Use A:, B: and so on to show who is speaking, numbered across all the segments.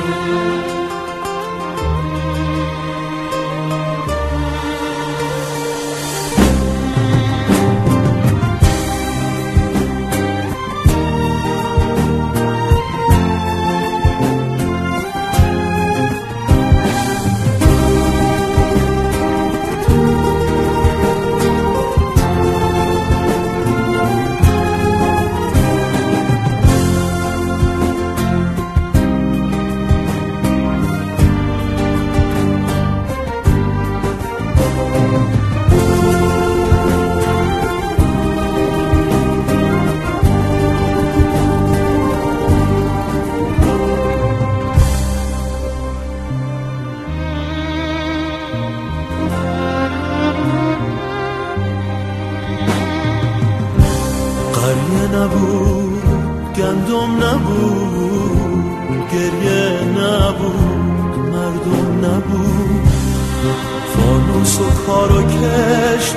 A: قریه نبود، گندم نبود، گریه نبود، مردم نبود، فانوس و کار و کشت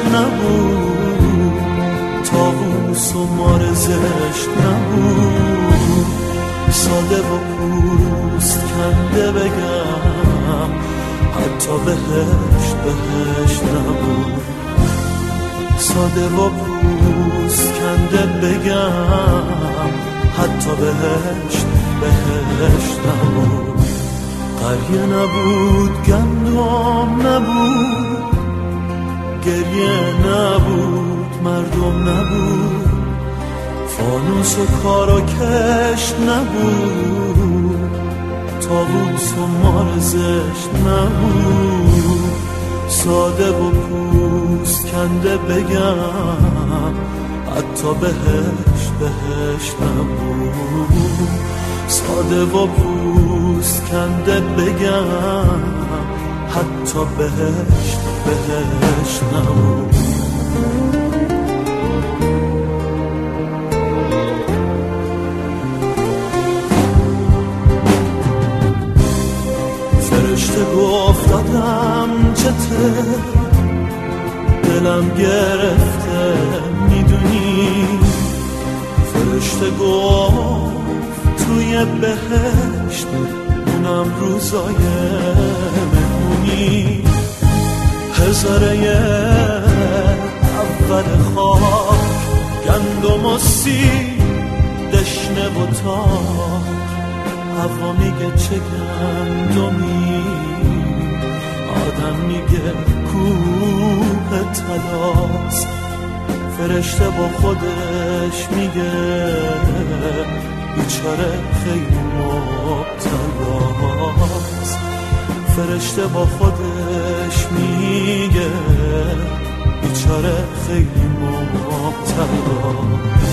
A: نبود، طاووس و مار زشت نبود. ساده و پوست کنده بگم حتی بهشت بهشت نبود. ساده و پوست کنده بگم حتی بهشت بهشت نبود. قریه نبود، گندم نبود، گریه نبود، مردم نبود، فانوس و کار و کشت نبود، طاووس و مار زشت نبود. ساده و پوست کنده بگم حتی بهشت بهشت نبود. ساده و پوست کنده بگم حتی بهشت بهشت نبود. فرشته گفت دادم چته، دلم گرفته میدونی. فرشته گفت توی بهشت اونم روزای مهمونی. هزاره اول خاک، گندم و سیب، دشنه و تاک. هوا میگه چه گندمی، آدم میگه کوه طلاست. فرشته با خودش میگه بیچاره خیلی مبتلاست. فرشته با خودش میگه بیچاره خیلی مبتلاست.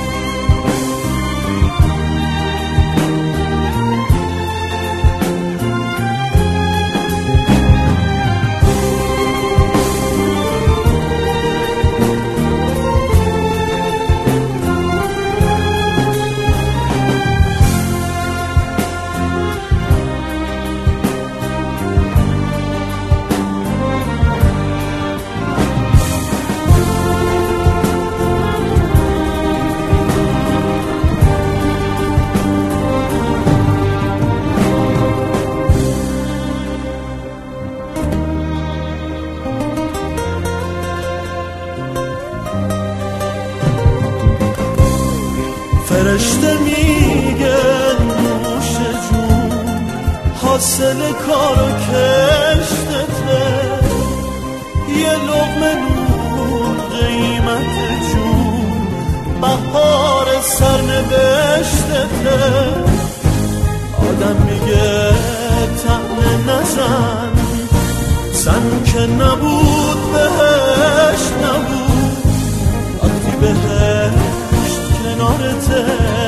A: فرشته میگه نوش جون حاصل کار و کشتته. یه لقمه نون قیمت جون بهار سرنوشتته. آدم میگه طعنه نزن، زن که نبود بهشت نبود. وقتی بهشت کنارته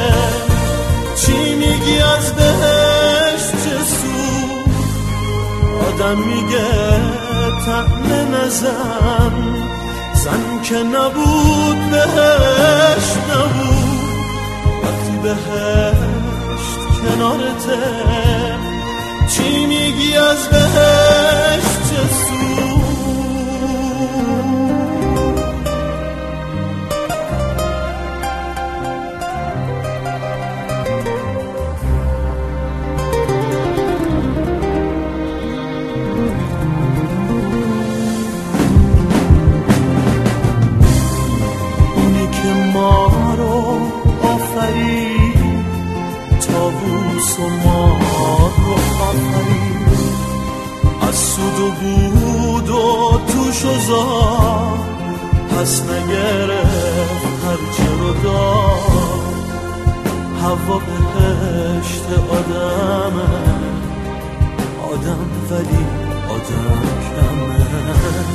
A: چی میگی از بهشت چه سود؟ آدم میگه طعنه نزن، زن که نبود بهشت نبود. وقتی بهشت کنارته چی میگی از بهشت چه سود؟ سزا پس نگرفت هرچه رو داد. هوا بهشت آدمه، آدم ولی آدم کمه.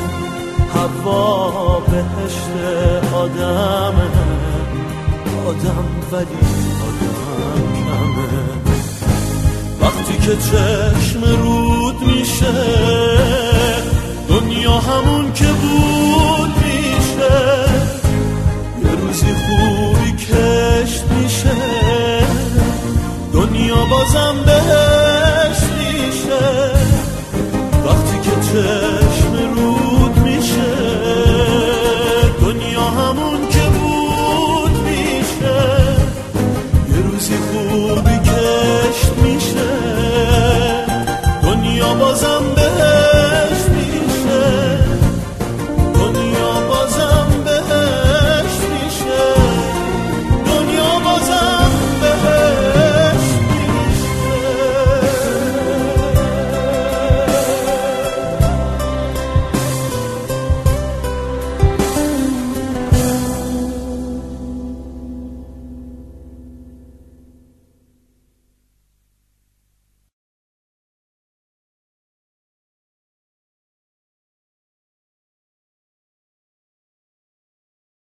A: هوا بهشت آدمه، آدم ولی آدم کمه. وقتی که چشم رود میشه دنیا همون که بود میشه. یه روزی خوبی کشت میشه دنیا بازم